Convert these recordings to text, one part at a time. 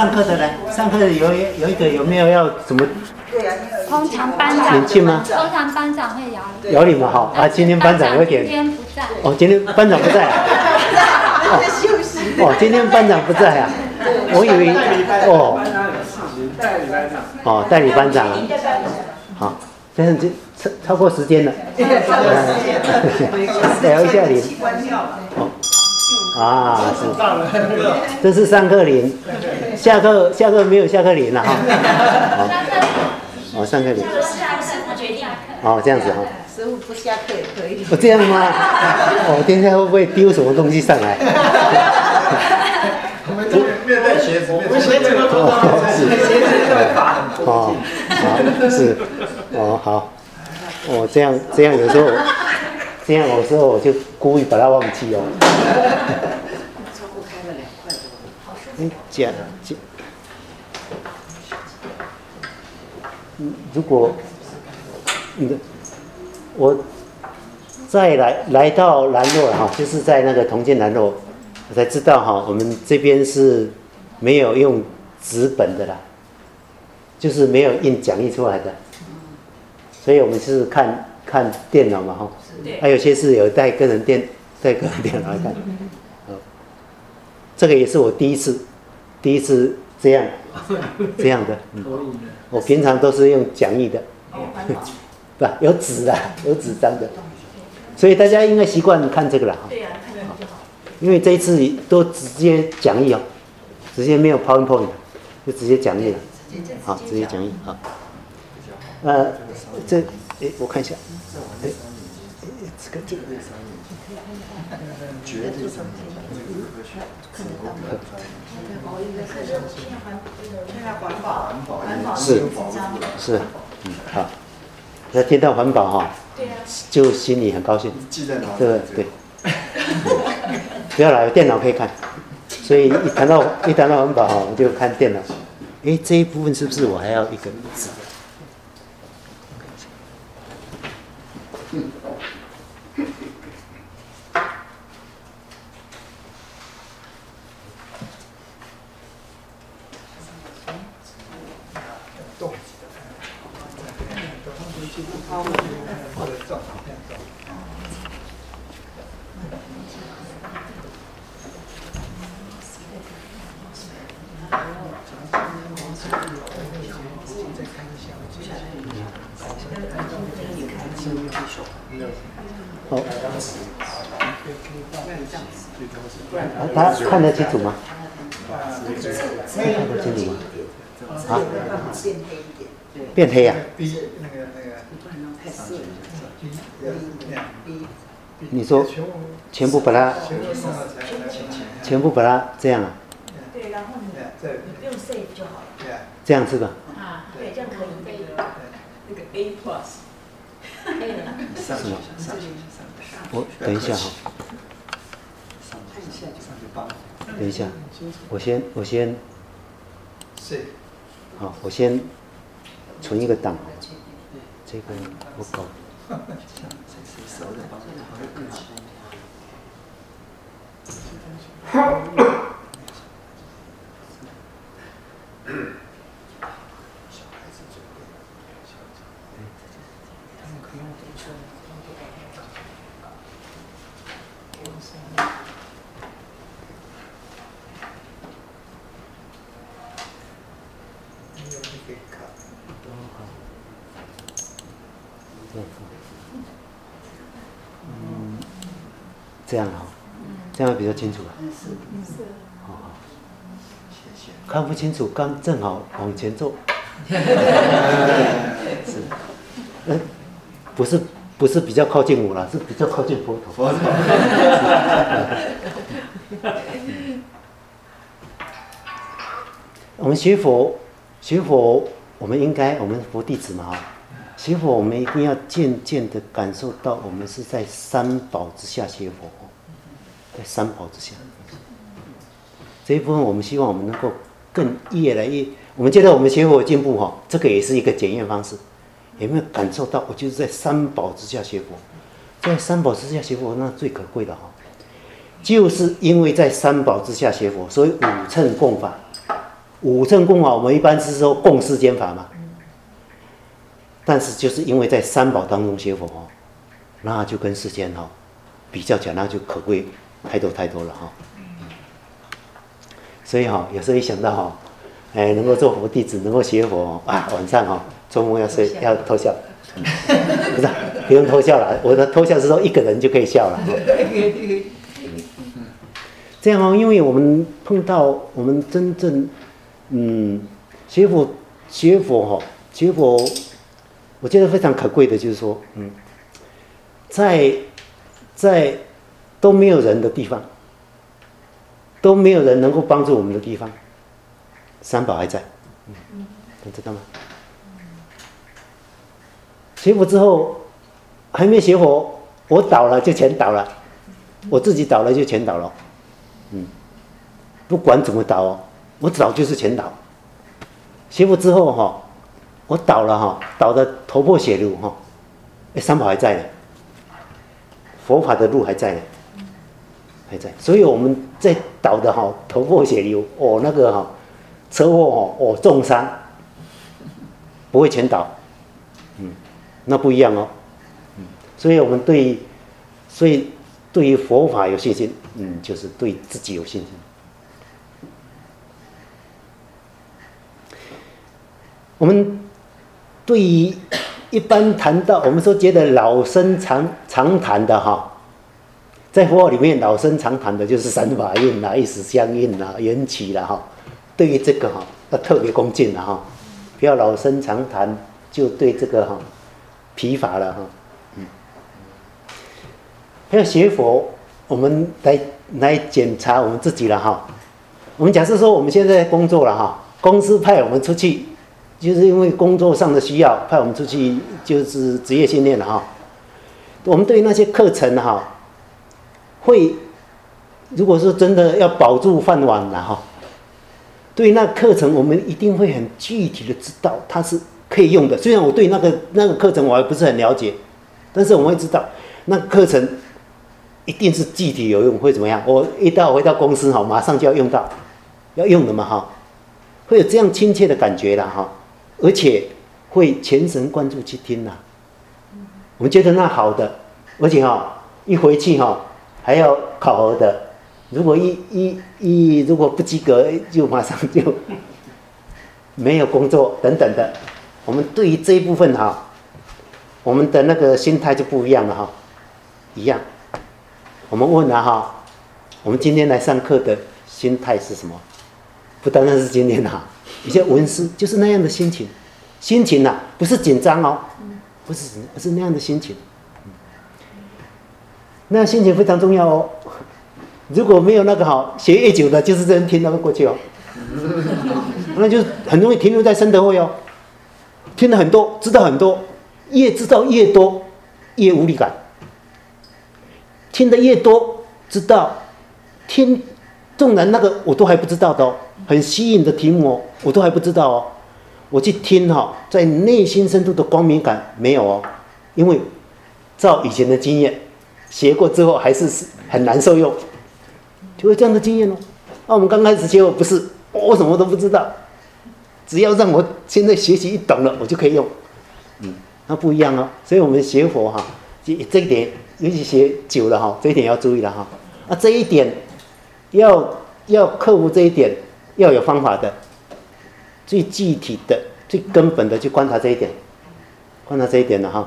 上课的呢？上课的有一个有没有要什么？ 通常班长年轻吗？ 通常班长会摇你。 摇你们好啊，今天班长有点。 今天不在。 哦，今天班长不在啊。哦，今天班长不在啊。我以为哦。代理班长。哦，代理班长。好，现在超过时间了。聊一下铃。哦。啊，是。这是上课铃。下课没有下课铃了哈。哦，上课铃。哦，这样子哈。 师傅不下课也可以。 哦，这样吗？哦，今天会不会丢什么东西上来？ 我们没有带鞋子，我们鞋子都脱了，鞋子会罚很多。 哦，好，是，哦，好，哦，这样有时候，这样有时候我就故意把它忘记哦。 窗户开了2块多。 讲，如果我再来到兰若哈，就是在那个同建兰若，我才知道哈，我们这边是没有用纸本的啦，就是没有印讲义出来的，所以我们是看电脑嘛哈，还有些是有带个人电脑来看，这个也是我第一次这样的，我平常都是用讲义的。不，有纸的，有纸张的，所以大家应该习惯看这个了哈。 对呀，看这个就好。 因为这一次都直接讲义哦，直接没有 PowerPoint， 就直接讲义了。好，直接讲义好。我看一下，这个。是，好。那听到环保哈，就心里很高兴。对。不要来，有电脑可以看。所以一谈到环保哈，我就看电脑。这一部分是不是我还要一个字？他看得清楚吗？看得清楚吗？啊？变黑啊？你说全部把它这样啊？ 对，然后你用 save 就好了。 这样是吧？ 啊，对，这样可以。那个 A plus。 是吗？我等一下哈。等一下，我先，好，我先存一个档，这个我搞。这样哈，这样比较清楚了。好，看不清楚，刚正好往前走。是，不是比较靠近我了，是比较靠近佛陀。我们学佛，我们佛弟子嘛哈。学佛，我们一定要渐渐的感受到，我们是在三宝之下学佛，在三宝之下。这一部分，我们希望我们能够更越来越，我们觉得我们学佛进步哈，这个也是一个检验方式。有没有感受到？我就是在三宝之下学佛，在三宝之下学佛，那最可贵的哈，就是因为在三宝之下学佛，所以五乘共法。 五乘共法，我们一般是说共世间法嘛。但是就是因为在三宝当中学佛哦，那就跟世间哦比较起来，那就可贵太多了哈。所以哈，有时候一想到哈，能够做佛弟子，能够学佛啊，晚上哈做梦要睡要偷笑，不是不用偷笑了，我的偷笑是说一个人就可以笑了。这样哦，因为我们碰到我们真正学佛，我觉得非常可贵的就是说，在都没有人的地方，都没有人能够帮助我们的地方，三宝还在，你知道吗？学佛之后还没学佛，我倒了就全倒了，我自己倒了就全倒了，不管怎么倒哦，我倒就是全倒。学佛之后哈，我倒了哈，倒得头破血流哈，三宝还在呢，佛法的路还在呢，还在。所以我们在倒的哈，头破血流哦，那个哈车祸哦重伤，不会全倒，那不一样哦，所以我们对于佛法有信心，就是对自己有信心。我们对于一般谈到，我们说觉得老生常谈的哈，在佛法里面老生常谈的就是三法印啦、一时相应啦、缘起啦哈。对于这个哈要特别恭敬了哈，不要老生常谈就对这个哈疲乏了哈。要学佛，我们来检查我们自己了哈。我们假设说我们现在工作了哈，公司派我们出去。就是因为工作上的需要，派我们出去就是职业训练了哈。我们对那些课程哈，如果说真的要保住饭碗了哈，对那课程我们一定会很具体的知道它是可以用的。虽然我对那个课程我还不是很了解，但是我们会知道那个课程一定是具体有用，会怎么样？我回到公司哈，马上就要用到，要用的嘛哈，会有这样亲切的感觉了哈。而且会全神贯注去听啦，我们觉得那好的，而且一回去还要考核的，如果如果不及格，就马上就没有工作等等的。我们对于这一部分我们的那个心态就不一样了一样。我们问了我们今天来上课的心态是什么？不单单是今天一些文师就是那样的心情不是紧张不是，而是那样的心情。那样心情非常重要哦。如果没有那个学越久的，就是这样听那个过去那就很容易停留在生德会听了很多，知道很多，越知道越多，越无力感。听得越多，知道听，纵然那个我都还不知道的很吸引的题目我都还不知道我去听在内心深处的光明感没有因为照以前的经验，学过之后还是很难受用，就会这样的经验我们刚开始学我不是，我什么都不知道，只要让我现在学习一懂了，我就可以用，那不一样所以我们学佛这一点，尤其学久了这一点要注意了这一点要克服这一点。要有方法的，最具体的、最根本的去观察这一点，了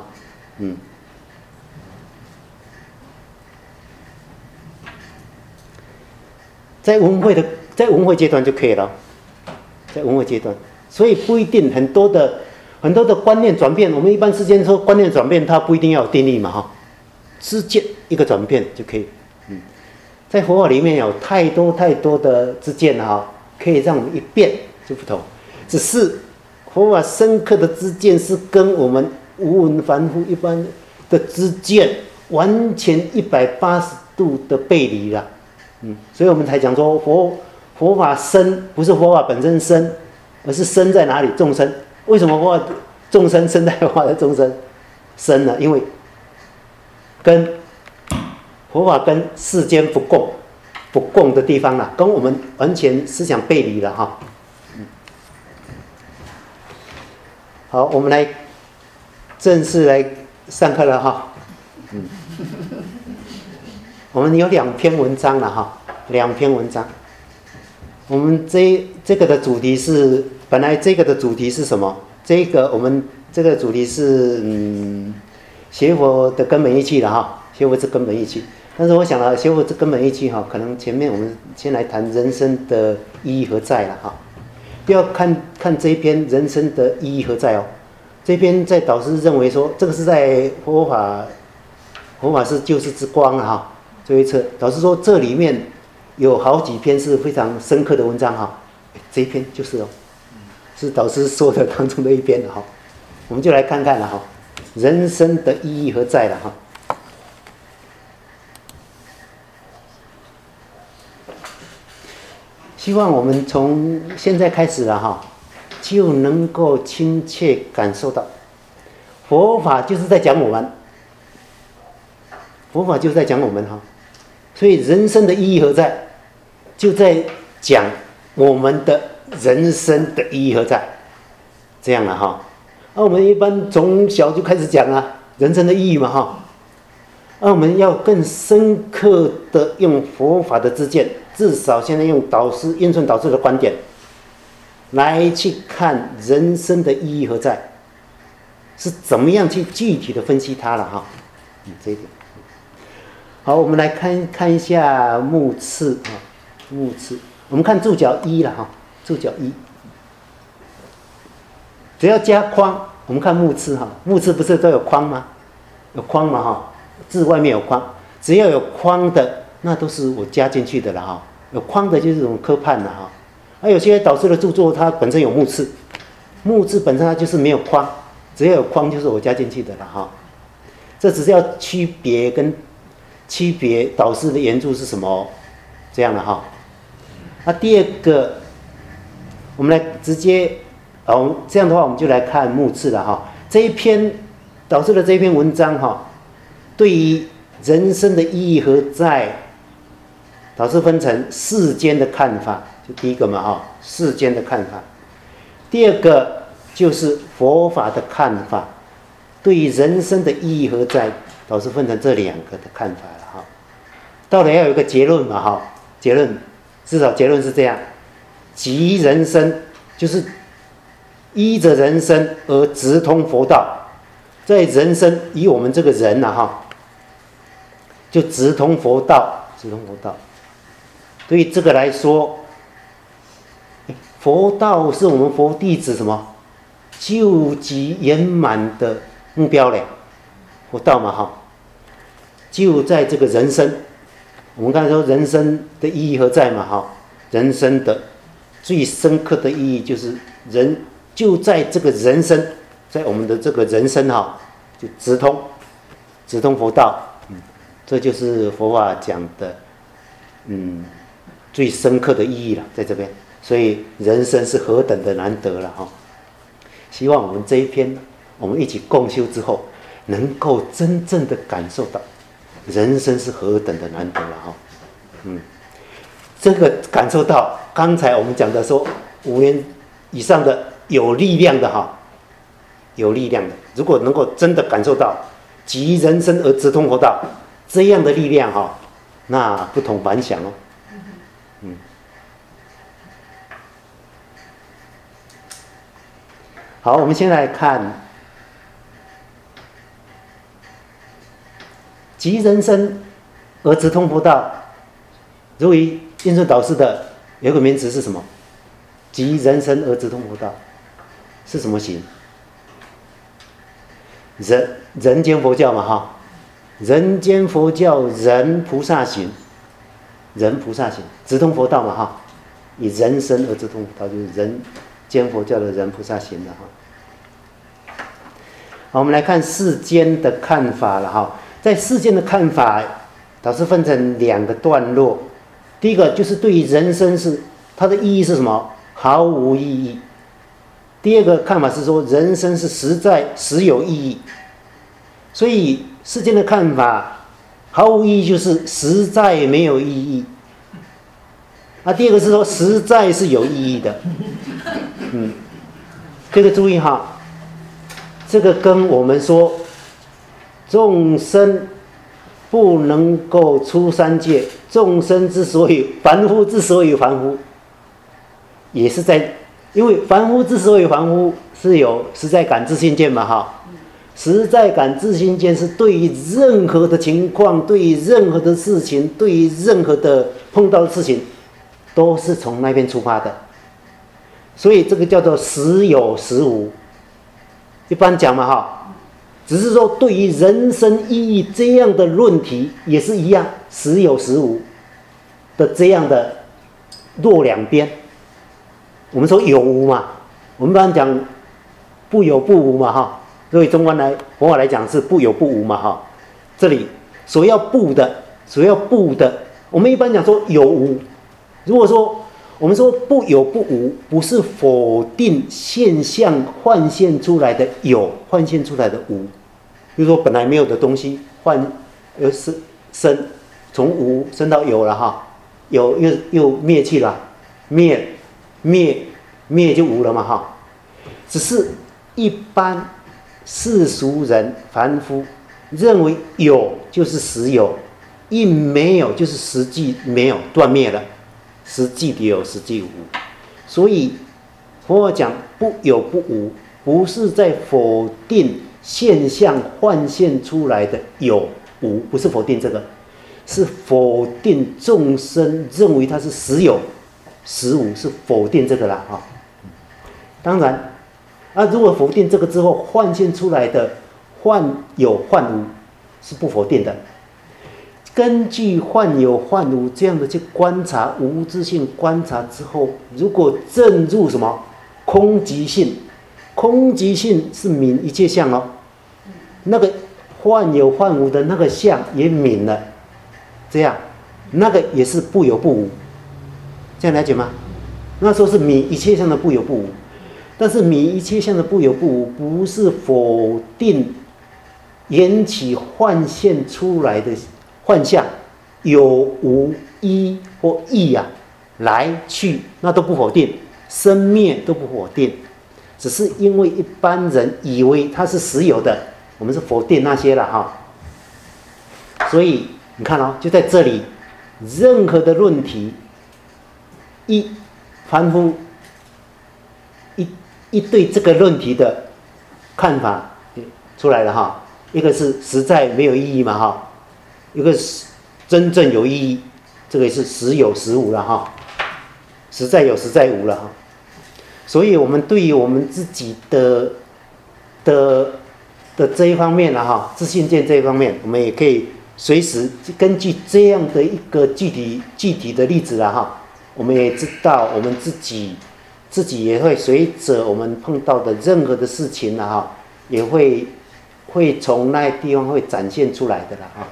在文会阶段就可以了，在文会阶段，所以不一定很多的观念转变。我们一般之间说观念转变，它不一定要有定力嘛知见一个转变就可以。在佛法里面有太多的知见可以让我们一变就不同，只是佛法深刻的知见是跟我们无闻凡夫一般的知见完全180度的背离了，所以我们才讲说佛法深，不是佛法本身深，而是深在哪里？众生。为什么佛法众生深在佛法的众生深呢？因为佛法跟世间不共的地方跟我们完全思想背离了好，我们来正式来上课了哈。我们有2篇文章了哈，2篇文章。我们这个的主题是，本来这个的主题是什么？我们这个主题是学佛的根本义气了哈，学佛之根本义气。但是我想了，学佛之根本义气哈，可能前面我们先来谈人生的意义何在了哈。不要看这一篇人生的意义何在哦。这篇在导师认为说，这个是在佛法是救世之光哈这一册。导师说这里面有好几篇是非常深刻的文章哈，这一篇就是哦，是导师说的当中的一篇了哈。我们就来看看了哈，人生的意义何在了哈。希望我们从现在开始了哈，就能够亲切感受到，佛法就是在讲我们，佛法就是在讲我们哈，所以人生的意义何在，就在讲我们的人生的意义何在，这样了哈。我们一般从小就开始讲啊，人生的意义嘛哈。我们要更深刻的用佛法的知见，至少现在用印顺导师的观点来去看人生的意义何在，是怎么样去具体的分析它了哈。这一点好，我们来看一下目次啊，目次我们看注脚1了哈，注脚1只要加框，我们看目次哈，目次不是都有框吗？有框嘛哈，字外面有框，只要有框的那都是我加进去的了哈。有框的就是这种科判了哈。有些导师的著作它本身有目次，目次本身它就是没有框，只要有框就是我加进去的了哈。这只是要区别导师的原著是什么这样的哈。第二个，我们来直接这样的话我们就来看目次了哈。这一篇导师的这一篇文章哈，对于人生的意义何在，导师分成世间的看法，就第一个嘛哈，世间的看法。第二个就是佛法的看法，对于人生的意义何在，导师分成这2个的看法了哈。到了要有一个结论嘛哈，结论至少结论是这样：即人生就是依着人生而直通佛道，在人生以我们这个人呐哈，就直通佛道，直通佛道。对于这个来说，佛道是我们佛弟子什么究极圆满的目标嘞，佛道嘛哈，就在这个人生。我们刚才说人生的意义何在嘛哈，人生的最深刻的意义就是人就在这个人生，在我们的这个人生哈，就直通佛道。这就是佛法讲的最深刻的意义了，在这边。所以人生是何等的难得了哈！希望我们这一篇我们一起共修之后，能够真正的感受到人生是何等的难得了哈。这个感受到刚才我们讲的说5年以上的有力量的哈，有力量的，如果能够真的感受到即人生而直通佛道这样的力量哈，那不同凡响哦。好，我们先来看即人生而直通佛道。如于印顺导师的有一个名词是什么？即人生而直通佛道是什么行？人间佛教嘛哈，人间佛教人菩萨行，人菩萨行，直通佛道嘛哈，以人生而直通佛道，就是人间佛教的人菩萨行了哈。好，我们来看世间的看法了哈。在世间的看法，导师分成2个段落。第一个就是对于人生是它的意义是什么？毫无意义。第二个看法是说人生是实有意义。所以世间的看法毫无意义就是实在没有意义。第二个是说实在是有意义的。这个注意哈。 这个跟我们说众生不能够出三界，众生之所以凡夫之所以凡夫，也是在，因为凡夫之所以凡夫是有实在感自性见嘛哈。实在感自性见是对于任何的情况，对于任何的事情，对于任何的碰到的事情，都是从那边出发的。所以这个叫做实有实无。一般讲嘛哈，只是说对于人生意义这样的论题也是一样，实有实无的这样的落两边。我们说有无嘛，我们一般讲不有不无嘛哈。所以中观来佛法来讲是不有不无嘛哈，这里所要不的，我们一般讲说有无。如果说我们说不有不无，不是否定现象幻现出来的有，幻现出来的无。比如说本来没有的东西，生，从无生到有了哈，有又灭去了，灭就无了嘛哈。只是一般世俗人凡夫认为有就是实有，一没有就是实际没有，断灭了，实际的有，实际无。所以佛讲不有不无，不是在否定现象幻现出来的有无，不是否定这个，是否定众生认为它是实有实无，是否定这个啦哈。当然如果否定这个之后，幻现出来的幻有幻无是不否定的。根据幻有幻无这样的去观察无自性，观察之后，如果证入什么空即性，空即性是泯一切相哦，那个幻有幻无的那个相也泯了，这样那个也是不有不无，这样了解吗？那时候是泯一切相的不有不无。但是泯一切相的不有不无，不是否定引起幻现出来的幻象有无一或异来去，那都不否定，生灭都不否定，只是因为一般人以为它是实有的，我们是否定那些了哈。所以你看就在这里，任何的论题，凡夫一对这个论题的看法出来了哈，一个是实在没有意义嘛哈，一个是真正有意义，这个是实有实无了哈，实在有实在无了哈。所以我们对于我们自己的这一方面哈，自性见这一方面，我们也可以随时根据这样的一个具体的例子了哈，我们也知道我们自己也会随着我们碰到的任何的事情也会从那地方会展现出来的了啊。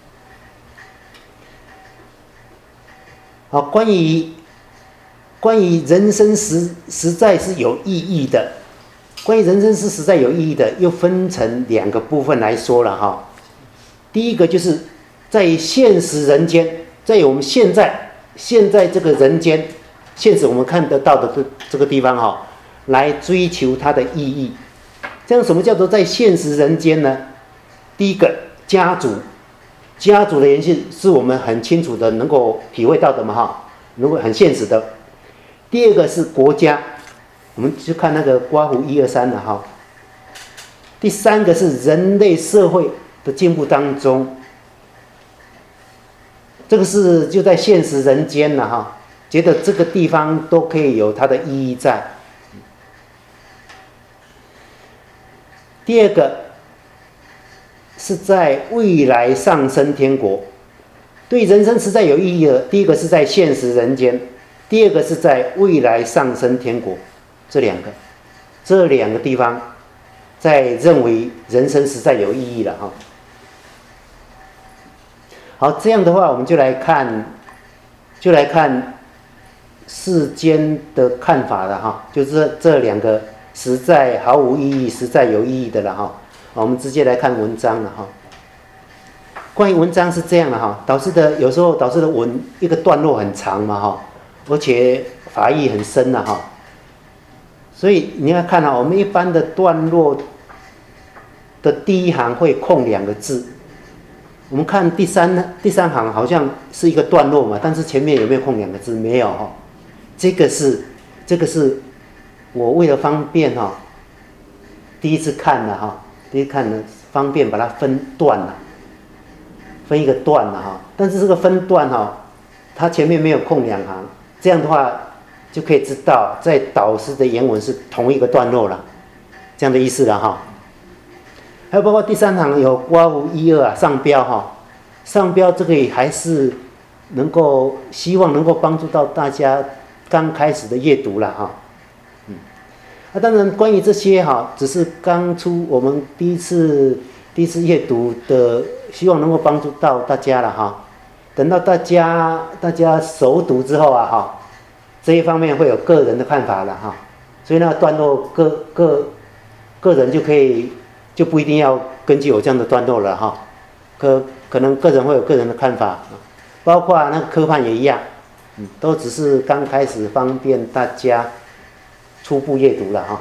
好，关于人生实在是有意义的，关于人生是实在有意义的，又分成两个部分来说了哈。第一个就是在现实人间，在我们现在这个人间。现实我们看得到的这个地方来追求它的意义。这样什么叫做在现实人间呢？第一个家族的联系是我们很清楚的能够体会到的嘛哈，能够很现实的。第二个是国家，我们就看那个刮胡1、2、3了哈。第三个是人类社会的进步当中，这个是就在现实人间了哈。觉得这个地方都可以有它的意义在。第二个是在未来上升天国，对人生实在有意义的。第一个是在现实人间，第二个是在未来上升天国，这两个地方，在认为人生实在有意义了哈。好，这样的话我们就来看世间的看法了哈，就是这两个实在毫无意义，实在有意义的了哈。我们直接来看文章了哈。关于文章是这样的哈，有时候导师的文一个段落很长嘛哈，而且法义很深了哈。所以你要看我们一般的段落的第一行会空2个字。我们看第三行好像是一个段落嘛，但是前面有没有空2个字？没有哈。这个是我为了方便哈，第一次看呢方便把它分段了，分一个段了哈。但是这个分段哈，它前面没有空2行，这样的话就可以知道在导师的原文是同一个段落了，这样的意思了哈。还有包括第3行有刮胡1、2啊，上标哈，上标这个也还是希望能够帮助到大家刚开始的阅读了哈。当然关于这些哈，只是刚出我们第一次阅读的，希望能够帮助到大家了哈。等到大家熟读之后啊哈，这一方面会有个人的看法了哈。所以那个段落个人就不一定要根据有这样的段落了哈。可能个人会有个人的看法，包括那个科判也一样，都只是刚开始方便大家初步阅读了哈。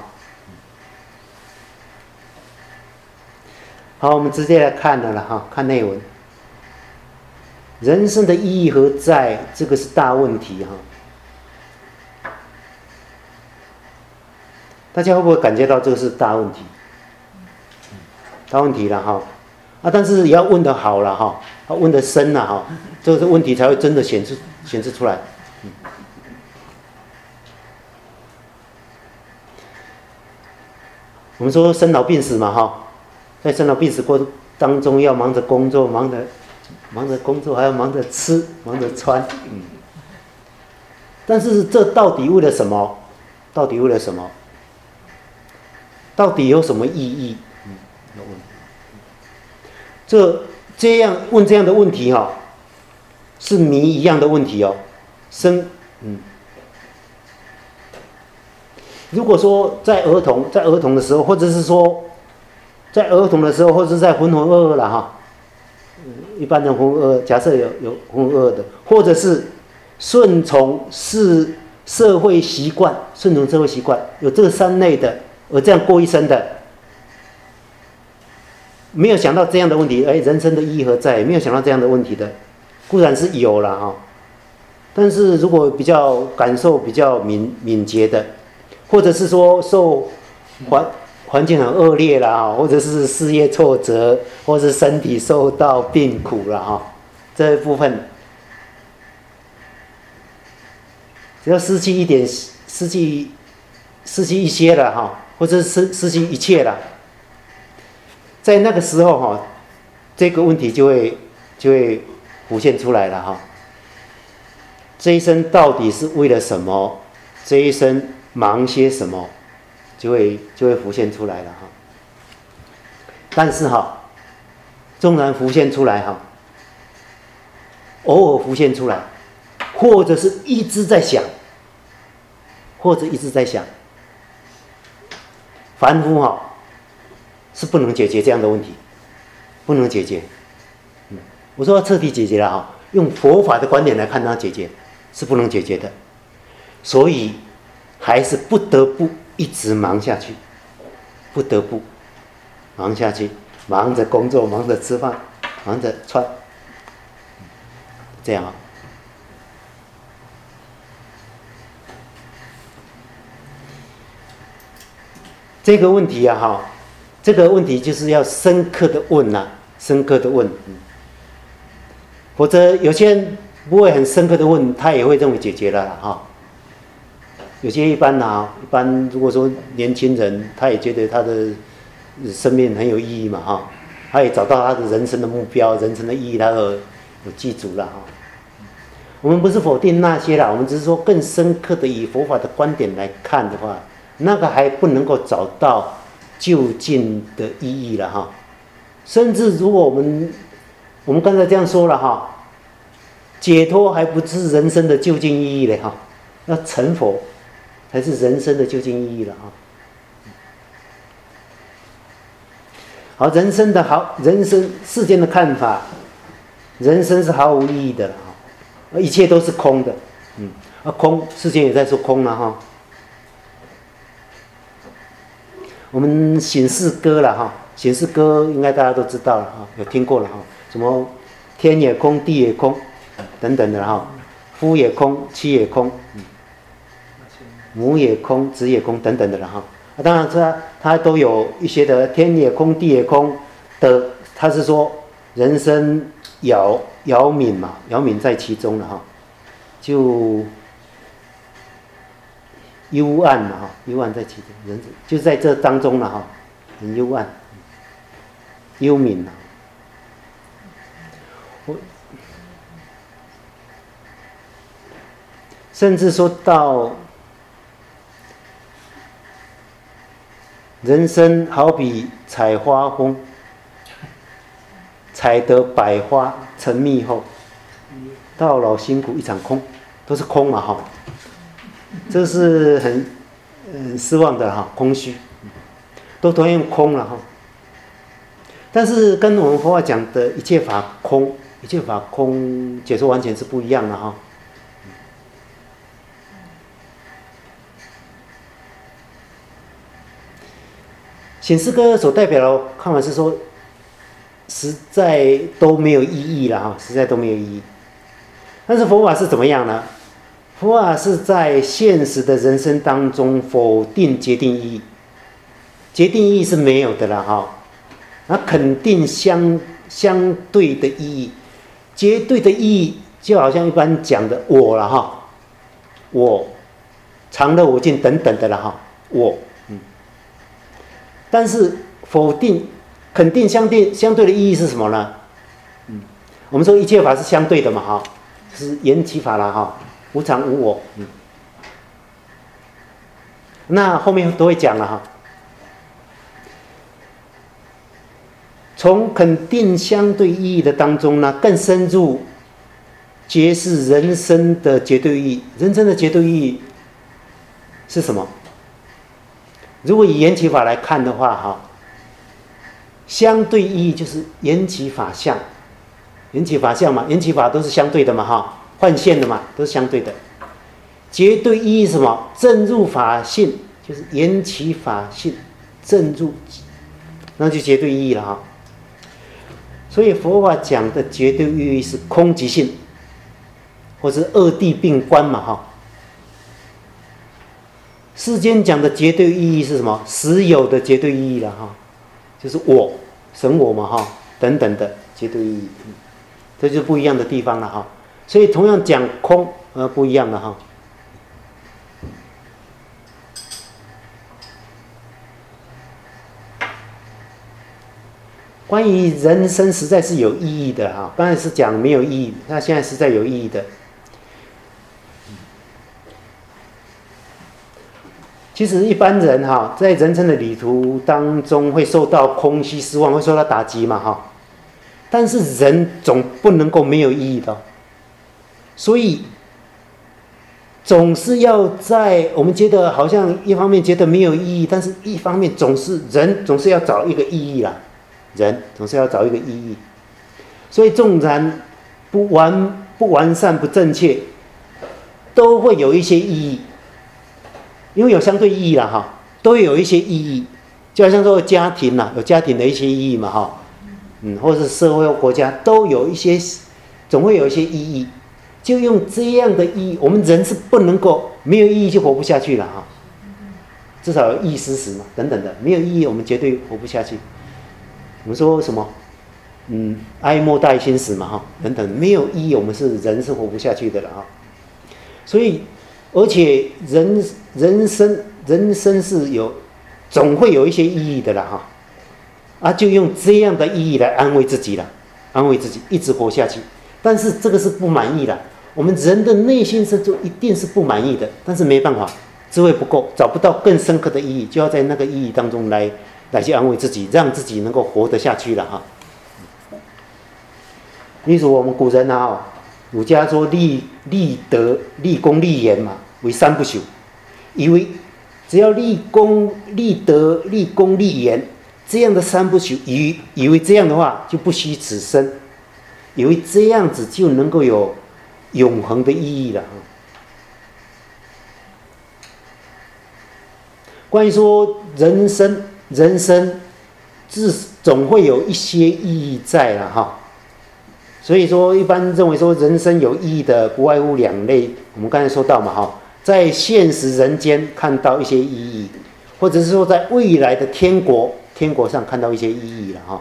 好，我们直接来看了哈，看内文。人生的意义何在？这个是大问题哈。大家会不会感觉到这个是大问题？大问题了哈。但是也要问得好了哈，问得深了哈，这个问题才会真的显示出来。我们说生老病死嘛哈，在生老病死过程当中要忙着工作，忙着工作，还要忙着吃，忙着穿，但是这到底为了什么？到底为了什么？到底有什么意义？这样问这样的问题哈，是谜一样的问题哦。如果说在儿童的时候，或者是说在儿童的时候，或者是在浑浑噩噩了哈，一般人浑噩，假设有浑噩的，或者是顺从社会习惯，有这3类的，而这样过一生的。没有想到这样的问题，人生的意义何在？没有想到这样的问题的，固然是有了哈，但是如果感受比较敏捷的，或者是说受环境很恶劣了哈，或者是事业挫折，或者是身体受到病苦了哈，这一部分只要失去一些了哈，或者是失去一切了。在那个时候哈，这个问题就会浮现出来了哈。这一生到底是为了什么？这一生忙些什么？就会浮现出来了哈。但是哈，纵然浮现出来哈，偶尔浮现出来，或者是一直在想，凡夫哈。是不能解决这样的问题，不能解决。我说要彻底解决了哈，用佛法的观点来看它解决是不能解决的，所以还是不得不一直忙下去，忙着工作，忙着吃饭，忙着穿，这样啊。这个问题啊哈。这个问题就是要深刻的问呐，否则有些人不会很深刻的问，他也会认为解决了哈。有些一般如果说年轻人，他也觉得他的生命很有意义嘛哈，他也找到他的人生的目标、人生的意义，他有记住了哈。我们不是否定那些啦，我们只是说更深刻的以佛法的观点来看的话，那个还不能够找到究竟的意义了哈，甚至如果我们刚才这样说了哈，解脱还不是人生的究竟意义了哈，要成佛才是人生的究竟意义了哈。好，人生世间的看法，人生是毫无意义的哈，一切都是空的，空，世间也在说空了哈。我们醒世歌了哈， 显示歌应该大家都知道了哈，有听过了哈，什么天也空，地也空，等等的哈，夫也空，妻也空，母也空，子也空，等等的了哈。当然它都有一些的天也空，地也空的，他是说人生杳冥嘛，杳冥在其中了哈，就幽暗嘛哈，幽暗在其中，人就在这当中了哈，很幽暗，幽冥了。甚至说到人生好比采花蜂，采得百花成蜜后，到老辛苦一场空，都是空嘛哈，这是很失望的哈，空虚，都同样空了哈。但是跟我们佛法讲的一切法空，一切法空解说完全是不一样的哈。显示歌所代表的看法是说，实在都没有意义了哈，实在都没有意义。但是佛法是怎么样呢？佛法是在现实的人生当中否定决定意义，决定意义是没有的了哈。那肯定相对的意义，绝对的意义就好像一般讲的我了哈，我常乐我净等等的了哈，我。但是否定、肯定、相对的意义是什么呢？我们说一切法是相对的嘛，哈，是缘起法啦，哈，无常无我。那后面都会讲了哈。从肯定相对意义的当中呢，更深入揭示人生的绝对意义。人生的绝对意义是什么？如果以缘起法来看的话，哈，相对意义就是缘起法相，缘起法相嘛，缘起法都是相对的嘛，哈，换现的嘛，都是相对的。绝对意义是什么？正入法性，就是缘起法性正入，那就绝对意义了哈。所以佛法讲的绝对意义是空即性，或是二谛并观嘛，哈。世间讲的绝对意义是什么？实有的绝对意义了哈，就是我、神我嘛哈等等的绝对意义，这就是不一样的地方了哈。所以同样讲空不一样了哈。关于人生实在是有意义的哈，刚才是讲没有意义，那现在实在有意义的。其实一般人哈，在人生的旅途当中会受到空虚、失望，会受到打击嘛哈。但是人总不能够没有意义的，所以总是要在我们觉得好像一方面觉得没有意义，但是一方面人总是要找一个意义啦，人总是要找一个意义。所以纵然不完善、不正确，都会有一些意义。因为有相对意义了哈，都会有一些意义，就好像说家庭啦，有家庭的一些意义嘛哈，或是社会或国家都有一些，总会有一些意义。就用这样的意义，我们人是不能够没有意义就活不下去了哈，至少有意思嘛，等等的，没有意义我们绝对活不下去。我们说什么？哀莫大于心死嘛哈，等等，没有意义我们人是活不下去的了哈。所以。而且人生是总会有一些意义的啦哈，就用这样的意义来安慰自己了，安慰自己一直活下去。但是这个是不满意的，我们人的内心深处一定是不满意的，但是没办法，智慧不够，找不到更深刻的意义，就要在那个意义当中来去安慰自己，让自己能够活得下去了哈。例如我们古人啊，儒家说立德、立功、立言嘛，为三不朽，以为只要立功、立德、立功、立言这样的三不朽，以为这样的话就不虚此生，以为这样子就能够有永恒的意义了。关于说人生总会有一些意义在了哈。所以说，一般认为说人生有意义的不外乎两类，我们刚才说到嘛哈，在现实人间看到一些意义，或者是说在未来的天国上看到一些意义了哈。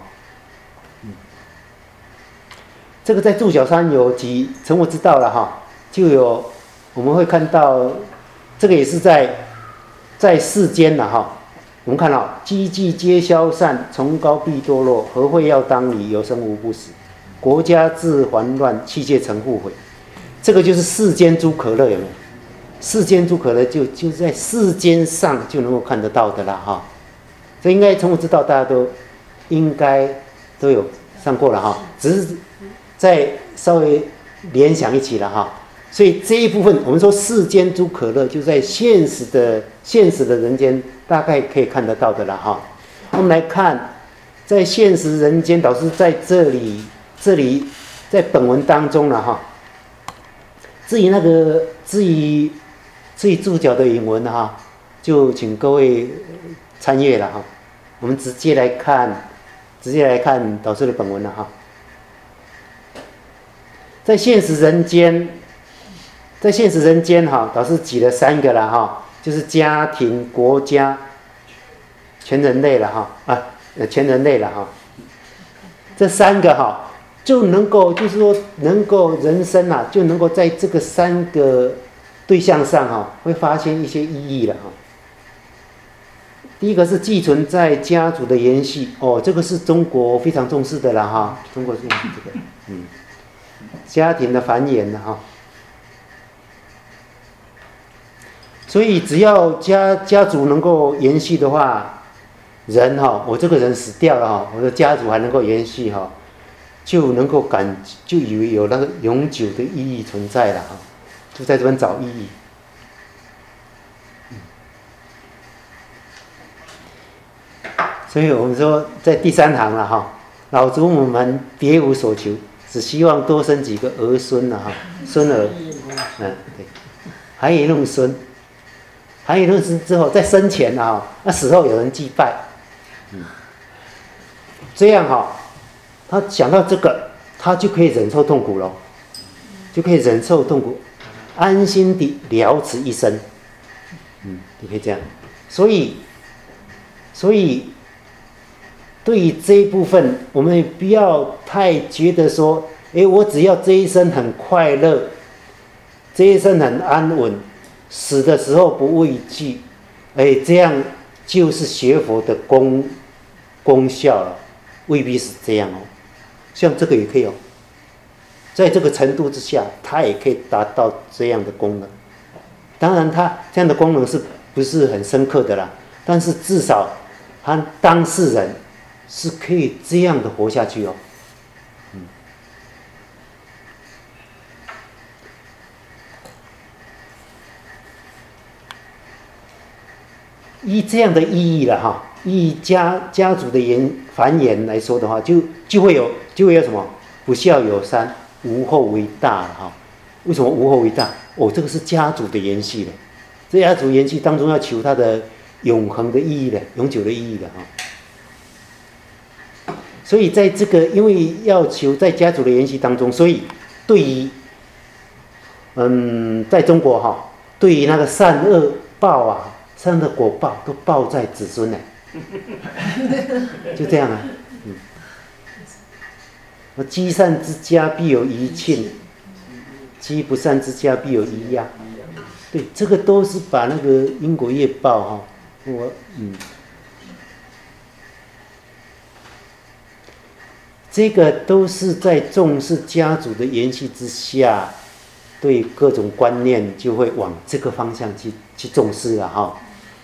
这个在注脚上有几层我知道了哈，就有我们会看到，这个也是在世间了哈。我们看到积济皆消散，崇高必堕落，和会要当离，有生无不死。国家自环乱，器械成互毁。这个就是世间诸可乐，有没有？世间诸可乐就在世间上就能够看得到的啦哈。这应该从我知道大家都应该都有上过了哈，只是再稍微联想一起了哈。所以这一部分我们说世间诸可乐，就在现实的人间大概可以看得到的了哈。我们来看，在现实人间，导师在这里在本文当中了哈。至于注脚的引文哈，就请各位参阅了哈。我们直接来看导师的本文了哈。在现实人间哈，导师举了3个了哈，就是家庭、国家、全人类了哈全人类了哈。这3个哈，就能够就是说能够人生啊，就能够在这个3个对象上哈，会发现一些意义了哈。第一个是寄存在家族的延续哦，这个是中国非常重视的啦哈，中国重视这个家庭的繁衍的哈。所以只要家族能够延续的话，人哈，我这个人死掉了哈，我的家族还能够延续哈，就能够就以为有那个永久的意义存在了哈，就在这边找意义。所以我们说在第3行了哈，老祖母们别无所求，只希望多生几个儿孙了哈，孙儿，对，还有一弄孙。还有论之后，在生前啊，那死后有人祭拜，这样哈，他想到这个，他就可以忍受痛苦了，就可以忍受痛苦，安心地了此一生，你可以这样。所以对于这一部分，我们不要太觉得说，我只要这一生很快乐，这一生很安稳。死的时候不畏惧，这样就是学佛的功效了，未必是这样哦。像这个也可以哦，在这个程度之下，它也可以达到这样的功能。当然，它这样的功能是不是很深刻的啦？但是至少，他当事人是可以这样的活下去哦。依这样的意义了哈，依家族的繁衍来说的话，就会有什么？不孝有三，无后为大了哈。为什么无后为大？这个是家族的延续的，这家族延续当中要求它的永恒的意义的、永久的意义的哈。所以在这个因为要求在家族的延续当中，所以对于在中国哈，对于那个善恶报啊。善的果报都报在子孙呢，就这样啊。积善之家必有余庆，积不善之家必有余殃。对，这个都是把那个因果业报哈，这个都是在重视家族的延续之下，对各种观念就会往这个方向去重视了哈。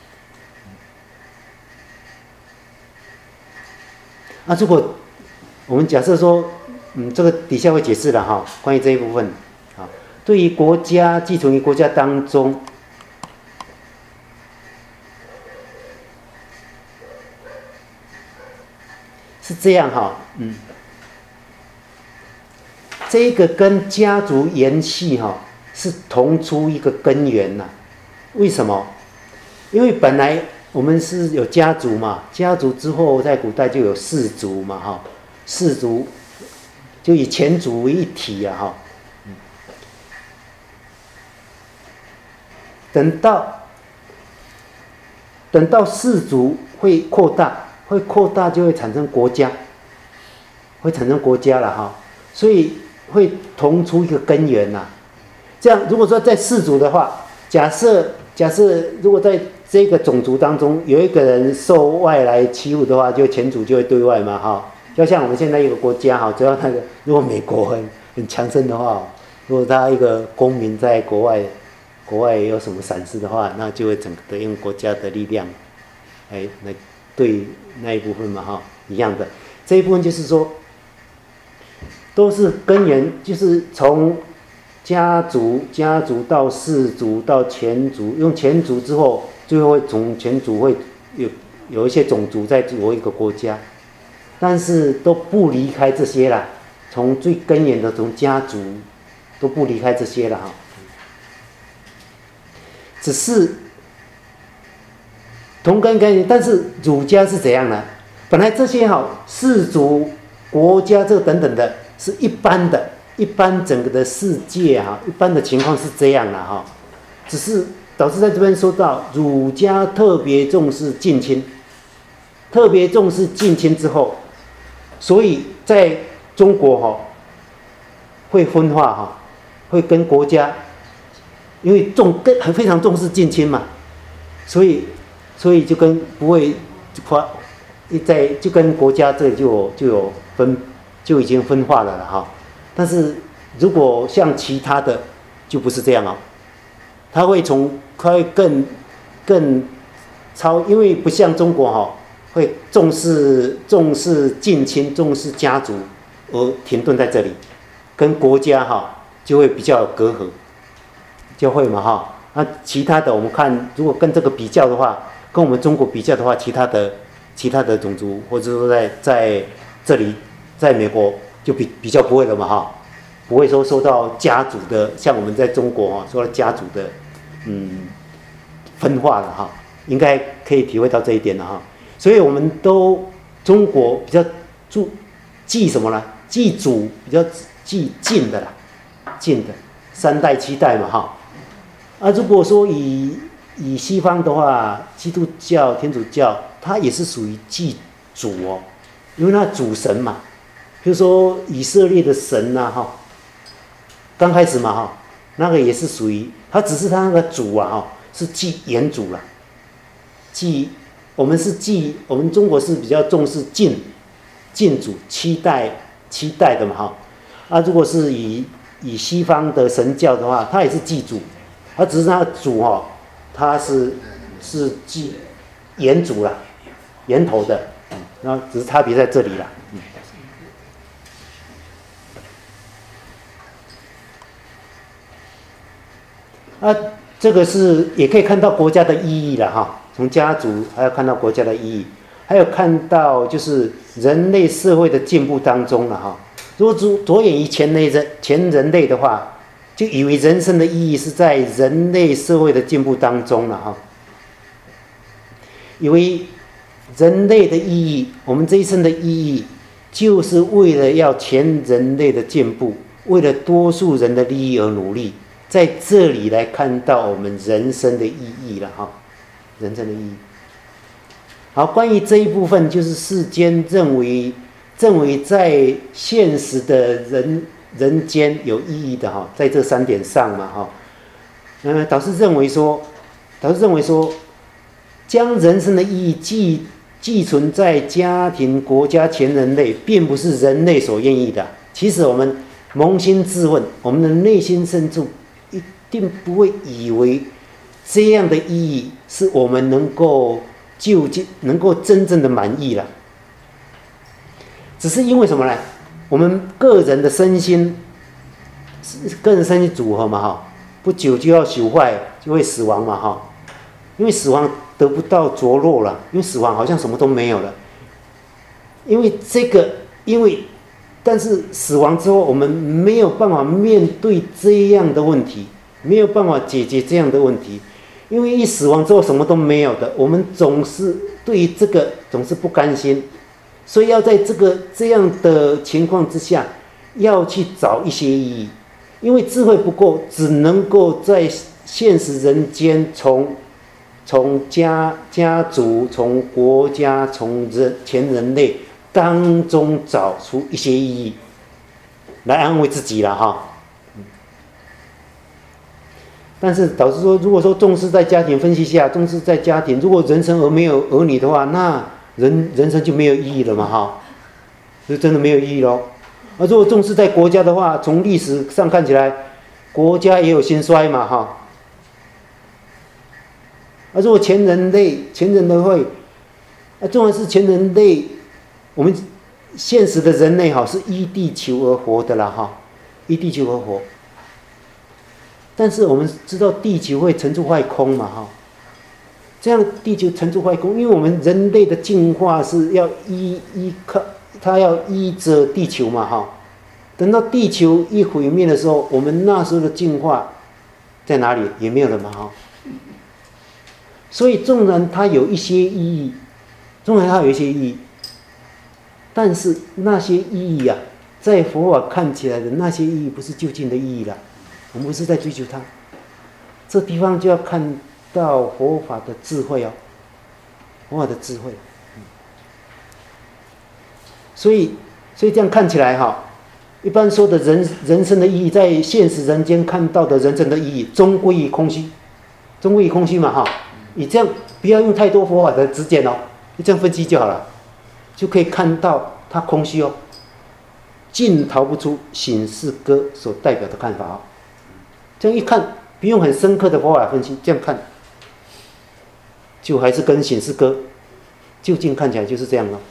如果我们假设说，这个底下会解释了哈，关于这一部分，对于国家寄存于国家当中，是这样哈，这个跟家族延续哈是同出一个根源呐。为什么？因为本来我们是有家族嘛，家族之后在古代就有氏族嘛，哈，氏族就以前族为一体啊，哈。等到氏族会扩大就会产生国家，了哈，所以会同出一个根源呐。这样如果说在氏族的话，假设如果在这个种族当中有一个人受外来欺负的话，就前族就会对外嘛，哈。就像我们现在一个国家哈，只要那个如果美国很强盛的话，如果他一个公民在国外有什么闪失的话，那就会整个的用国家的力量来对那一部分嘛，哈，一样的。这一部分就是说，都是根源，就是从家族到氏族到前族，用前族之后，最后会从前族会有一些种族在组一个国家，但是都不离开这些啦。从最根源的从家族都不离开这些了哈。只是同根根源，但是儒家是怎样呢？本来这些氏族、国家这等等的，是一般整个的世界一般的情况是这样的哈。只是导师在这边说到，儒家特别重视近亲，之后，所以在中国会分化会跟国家。因为非常重视近亲嘛，所以就跟不会就跟国家这里就已经分化了哈。但是如果像其他的就不是这样他会更超，因为不像中国会重视近亲、重视家族而停顿在这里，跟国家就会比较有隔阂。就会嘛那其他的我们看，如果跟这个比较的话，跟我们中国比较的话，其他的种族或者说在这里，在美国就比较不会了嘛不会说受到家族的，像我们在中国受到家族的分化了应该可以体会到这一点了所以我们中国比较记什么呢？记祖比较记近的3代7代嘛如果说以西方的话，基督教、天主教，它也是属于祭祖因为它主神嘛，比如说以色列的神刚开始嘛那个也是属于，它只是它那个主是祭原主啦，我们中国是比较重视敬主7代的嘛如果是以西方的神教的话，它也是祭主。它只是它的主它是祭原主啦，源头的，然后只是差别在这里啦。这个是也可以看到国家的意义了从家族还要看到国家的意义，还有看到就是人类社会的进步当中了如果着眼于前人类的话，就以为人生的意义是在人类社会的进步当中了以为人类的意义，我们这一生的意义，就是为了要全人类的进步，为了多数人的利益而努力，在这里来看到我们人生的意义了人生的意义。好，关于这一部分，就是世间认为在现实的人间有意义的在这3点上嘛导师认为说，将人生的意义寄存在家庭、国家、全人类，并不是人类所愿意的。其实我们扪心自问，我们的内心深处一定不会以为这样的意义是我们能够真正的满意了。只是因为什么呢？我们个人的身心组合嘛不久就要朽坏，就会死亡嘛因为死亡得不到着落了，因为死亡好像什么都没有了。但是死亡之后，我们没有办法面对这样的问题，没有办法解决这样的问题， 因为一死亡之后什么都没有的，我们总是对于这个总是不甘心，所以要在这样的情况之下，要去找一些意义。因为智慧不够，只能够在现实人间从家族、从国家、从全人类当中找出一些意义，来安慰自己了哈。但是导师说，如果说重视在家庭分析下，重视在家庭，如果人生而没有儿女的话，那人生就没有意义了嘛哈，就真的没有意义咯。而如果重视在国家的话，从历史上看起来，国家也有兴衰嘛哈。而如果全人类重要是全人类，我们现实的人类哈是依地球而活的啦哈，依地球而活。但是我们知道地球会沉入坏空嘛哈，这样地球沉入坏空，因为我们人类的进化是要依靠，它要依着地球嘛哈。等到地球一毁灭的时候，我们那时候的进化在哪里？也没有了嘛哈。所以纵然它有一些意义，但是那些意义啊，在佛法看起来的那些意义，不是究竟的意义了。我们不是在追求它，这地方就要看到佛法的智慧哦，佛法的智慧。所以这样看起来哈，一般说的人生的意义，在现实人间看到的人生的意义，终归于空虚嘛哈。你这样不要用太多佛法的知见哦，你这样分析就好了，就可以看到它空虚哦，尽逃不出醒世歌所代表的看法哦。这样一看，不用很深刻的佛法分析，这样看，就还是跟醒世歌究竟看起来就是这样了。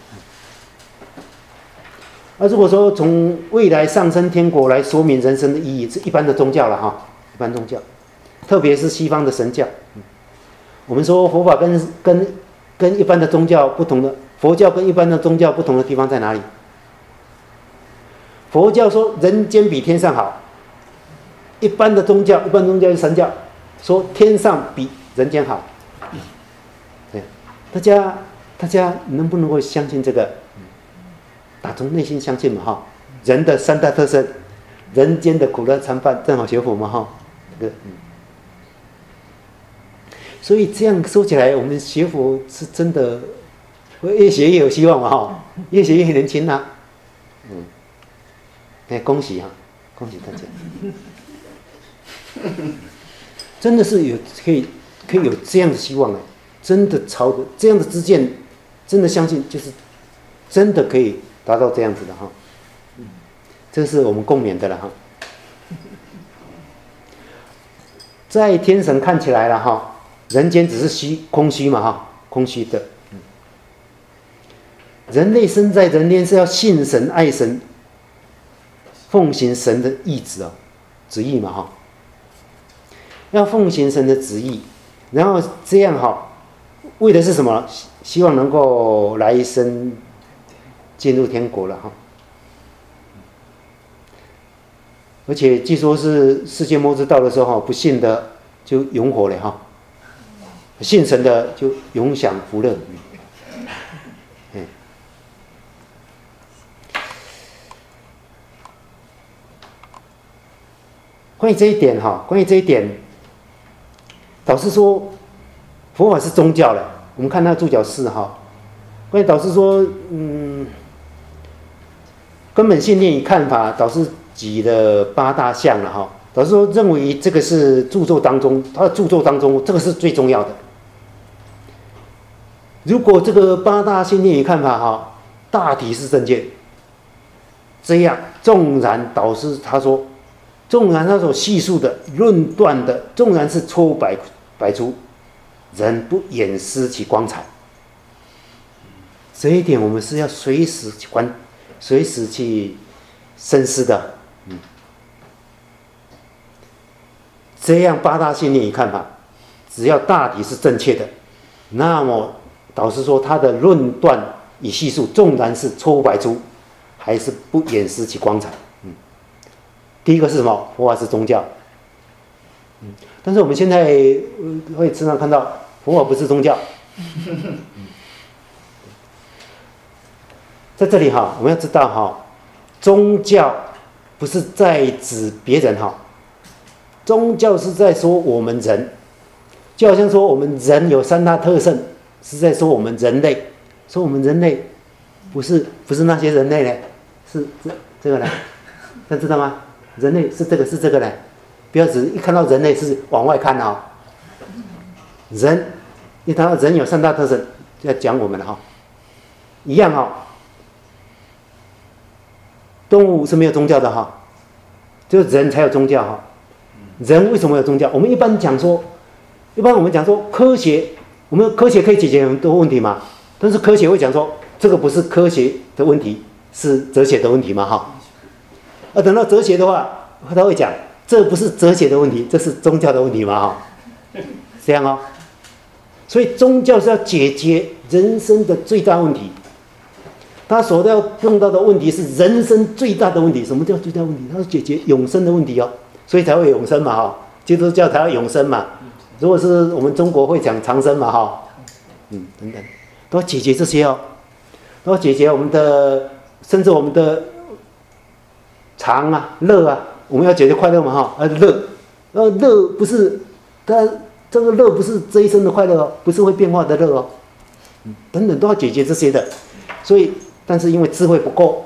而如果说从未来上升天国来说明人生的意义，是一般的宗教了哈，一般宗教，特别是西方的神教。我们说佛法跟一般的宗教不同的，佛教跟一般的宗教不同的地方在哪里？佛教说人间比天上好，一般宗教是神教，说天上比人间好。对，大家能不能够相信这个？打从内心相信嘛哈。人的三大特征，人间的苦乐参半，正好学佛嘛哈。这个所以这样说起来，我们学佛是真的，越学越有希望嘛哈，越学越年轻啊。恭喜啊，恭喜大家。真的是可以有这样的希望，真的朝着这样的知见，真的相信就是真的可以达到这样子的哈。这是我们共勉的了哈。在天神看起来了哈，人间只是空虚嘛哈，空虚的。人类生在人间是要信神爱神，奉行神的意志哦，旨意嘛哈。要奉行神的旨意，然后这样哈，为的是什么？希望能够来生进入天国了哈。而且据说是世界末日到的时候，不信的就永活了哈，信神的就永享福乐。关于这一点，导师说佛法是宗教了。我们看他注脚4哈，关于导师说，根本信念与看法，导师举了8大项了哈。导师说认为这个是他的著作当中这个是最重要的。如果这个8大信念与看法哈，大体是正确，这样纵然导师他说。纵然他所叙述的、论断的，纵然是错误百出，仍不掩饰其光彩。这一点我们是要随时去深思的。这样8大信念与看法，只要大体是正确的，那么导师说他的论断与叙述，纵然是错误百出，还是不掩饰其光彩。第一个是什么？佛法是宗教。 但是我们现在会经常看到佛法不是宗教。在这里哈，我们要知道哈，宗教不是在指别人哈，宗教是在说我们人，就好像说我们人有三大特征，是在说我们人类，说我们人类不是那些人类呢，是这个呢，大家知道吗？人类是这个呢，不要只一看到人类是往外看哦，人一看到人有三大特征，就要讲我们了哈，一样哈。动物是没有宗教的哈，只有人才有宗教哈。人为什么有宗教？我们一般我们讲说科学，我们科学可以解决很多问题嘛。但是科学会讲说，这个不是科学的问题，是哲学的问题嘛哈。等到哲学的话，他会讲，这不是哲学的问题，这是宗教的问题嘛哈。这样哦。所以宗教是要解决人生的最大问题。他所要碰到的问题是人生最大的问题。什么叫最大问题？他是解决永生的问题哦，所以才会永生嘛哈。基督教才要永生嘛。如果是我们中国会讲长生嘛哈，等等，都要解决这些哦，都要解决我们的，甚至我们的长啊、乐啊，我们要解决快乐嘛哈，乐不是它这个乐不是这一生的快乐哦，不是会变化的乐哦，等等都要解决这些的，所以。但是因为智慧不够，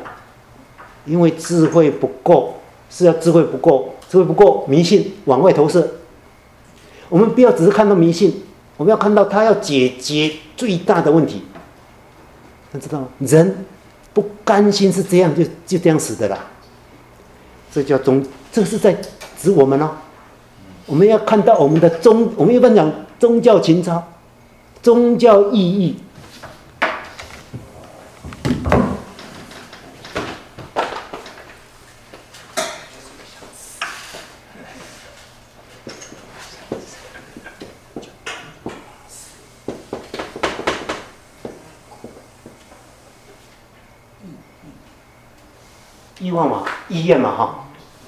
是要智慧不够，迷信往外投射。我们不要只是看到迷信，我们要看到他要解决最大的问题。你知道吗？人不甘心是这样就这样死的啦。这叫这是在指我们哦。我们要看到我们的我们一般讲宗教情操、宗教意义。欲望嘛，意愿嘛，哈。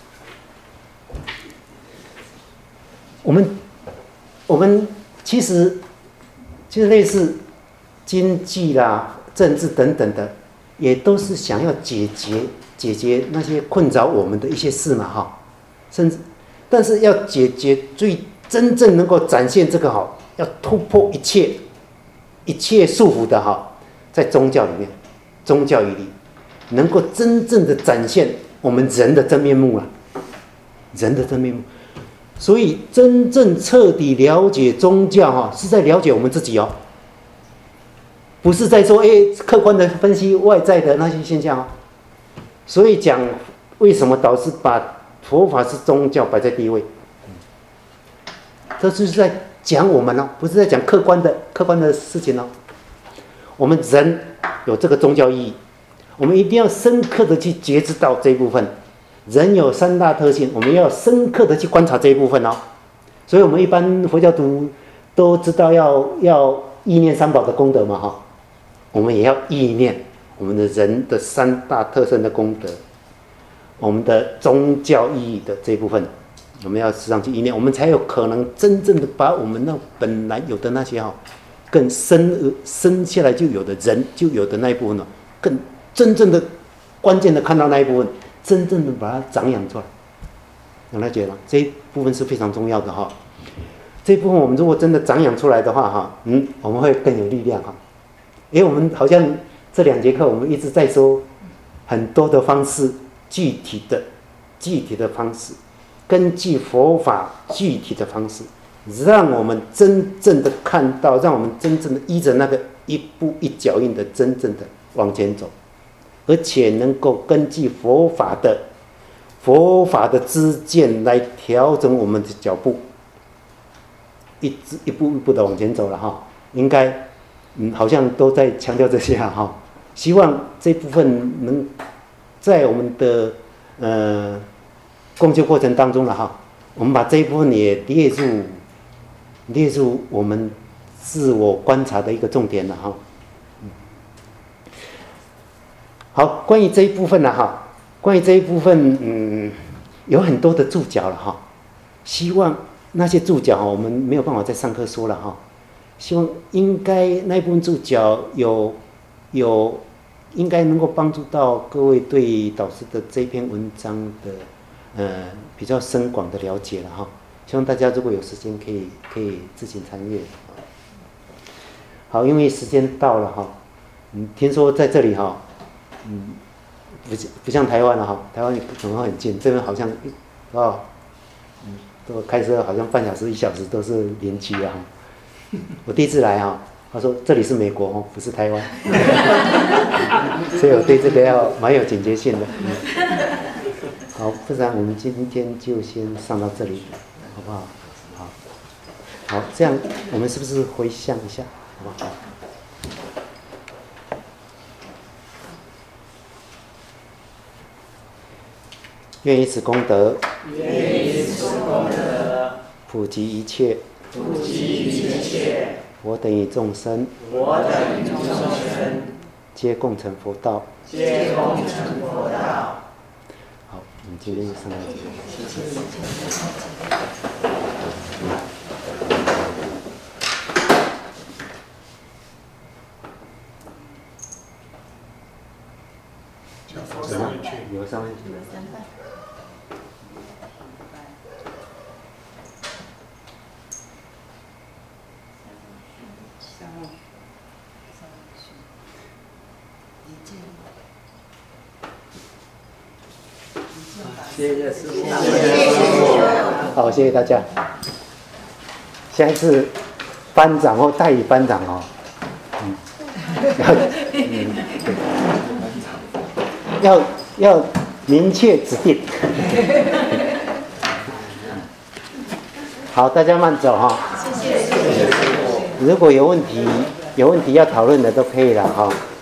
我们其实类似经济啦、政治等等的，也都是想要解决那些困扰我们的一些事嘛，哈。甚至，但是要解决真正能够展现这个哈，要突破一切束缚的哈，在宗教里面，宗教义里。能够真正的展现我们人的真面目啊，人的真面目。所以真正彻底了解宗教哈，是在了解我们自己哦，不是在说客观的分析外在的那些现象哦。所以讲为什么导师把佛法是宗教摆在第一位，这就是在讲我们哦，不是在讲客观的事情哦。我们人有这个宗教意义。我们一定要深刻的去觉知到这一部分，人有三大特性，我们要深刻的去观察这一部分哦。所以我们一般佛教徒都知道要意念三宝的功德嘛哈，我们也要意念我们的人的三大特征的功德，我们的宗教意义的这一部分，我们要时常去意念，我们才有可能真正的把我们那本来有的那些更生下来就有的人就有的那一部分更真正的关键的看到那一部分，真正的把它长养出来，有了解了，这一部分是非常重要的哈。这一部分我们如果真的长养出来的话哈，我们会更有力量哈。因为我们好像这2节课我们一直在说很多的方式，具体的方式，根据佛法具体的方式，让我们真正的看到，让我们真正的依着那个一步一脚印的真正的往前走。而且能够根据佛法的知见来调整我们的脚步，一步一步的往前走了哈。应该好像都在强调这些哈。希望这部分能在我们的共修过程当中了哈，我们把这一部分也列入我们自我观察的一个重点了哈。好，关于这一部分呢，有很多的注脚了哈。希望那些注脚哈，我们没有办法在上课说了哈。希望应该那一部分注脚应该能够帮助到各位对导师的这篇文章的比较深广的了解了哈。希望大家如果有时间可以自行参阅。好，因为时间到了哈，听说在这里哈，不像台湾了哈，台湾可能很近，这边好像都开车好像半小时1小时都是连机啊。我第一次来哈，他说这里是美国哦，不是台湾，所以我对这个蛮有警觉性的。好，不然我们今天就先上到这里，好不好？好，这样我们是不是回向一下，好不好？愿以此功德，普及一切，我等与众生，皆共成佛道。好，我们今天就上到这里。有上面去。 谢谢师父。 好，谢谢大家。下一次班长或代理班长哦，要明确指定。好，大家慢走哈。谢谢。如果有问题要讨论的都可以了哈。